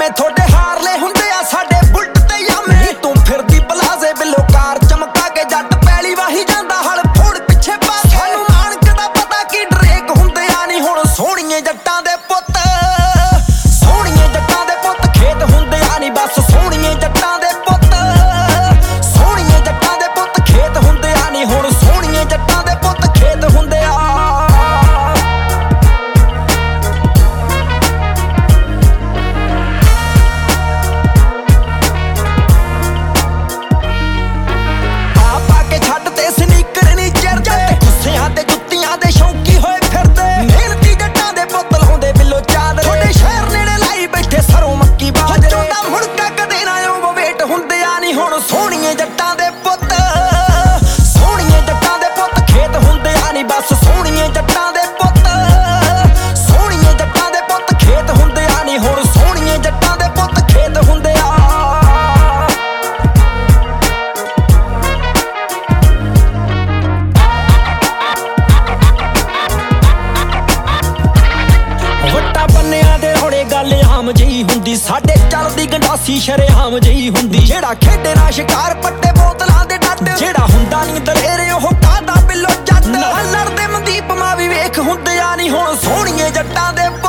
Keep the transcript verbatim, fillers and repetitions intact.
ਜਿਵੇਂ ਥੋੜੇ ਹਾਰਲੇ ਹੁੰਦੇ ਆ ਸਾਡੇ ਬੁਲਟ ਤੇ ਯਾਮੇ। ਤੂੰ ਫਿਰਦੀ ਪਲਾਜ਼ੇ ਬਿੱਲੋ ਕਾਰ ਚਮਕਾ ਕੇ ਜੱਟ ਪੈਲੀ ਵਾਹੀ ਜਾਂਦਾ ਹਲ ਫੋੜ ਪਿੱਛੇ ਪਾ ਕੇ। ਸਾਨੂੰ ਮਾਨਕ ਦਾ ਪਤਾ ਕੀ ਡਰੇਕ ਹੁੰਦੇ ਆ ਨੀ ਹੁਣ ਸੋਹਣੀਏ ਜੱਟਾਂ ਦੇ ਪੁੱਤ। ਸੋਹਣੀਏ ਜੱਟਾਂ ਦੇ ਪੁੱਤ ਖੇਤ ਹੁੰਦੇ ਆ ਨੀ ਬਸ ਸੋਹਣੀਏ ਜੱਟਾਂ ਦੇ ਪੁੱਤ। ਸੋਹਣੀਏ ਜੱਟਾਂ ਦੇ ਪੁੱਤ ਖੇਤ ਹੁੰਦੇ ਆ ਨੀ ਹੁਣ ਸੋਹਣੀਏ ਜੱਟਾਂ ਦੇ ਪੁੱਤ ਖੇਤ ਹੁੰਦੇ ਆ। ਸੋਹਣੀਏ ਜੱਟਾਂ ਦੇ ਪੁੱਤ ਸੋਹਣੀਏ ਜੱਟਾਂ ਦੇ ਪੁੱਤ ਖੇਤ ਹੁੰਦੇ ਆ ਨੀ ਬਸ ਸੋਹਣੀਏ ਜੱਟਾਂ ਦੇ ਪੁੱਤ। ਸੋਹਣੀਏ ਜੱਟਾਂ ਦੇ ਪੁੱਤ ਖੇਤ ਹੁੰਦੇ ਆ ਨੀ ਹੁਣ ਸੋਹਣੀਏ ਜੱਟਾਂ ਦੇ ਪੁੱਤ ਖੇਤ ਹੁੰਦੇ ਆ। ਵੱਟਾ ਬੰਨਿਆਂ ਦੇ ਰੋੜੇ ਗੱਲ ਆਮ ਜਿਹੀ ਹੁੰਦੀ ਸਾਡੇ ਚੱਲਦੀ ਗੰਡਾਸੀ ਸ਼ਰੇਆਮ ਜਿਹੀ ਹੁੰਦੀ। ਜਿਹੜਾ ਖੇਡੇ ਨਾ ਸ਼ਿਕਾਰ ਪੱਟੇ ਬੋਤਲਾਂ ਦੇ ਡੱਟ ਜਿਹੜਾ ਹੁੰਦਾ ਨੀ ਦਲੇਰੇ ਉਹ ਕਾਹਦਾ ਬਿੱਲੋ ਜੱਟ। ਨਾਲ ਲੜਦੇ ਮਨਦੀਪ ਮਾਂ ਵੀ ਵੇਖ ਹੁੰਦੇ ਆ ਨੀ ਹੁਣ ਸੋਹਣੀਏ ਜੱਟਾਂ ਦੇ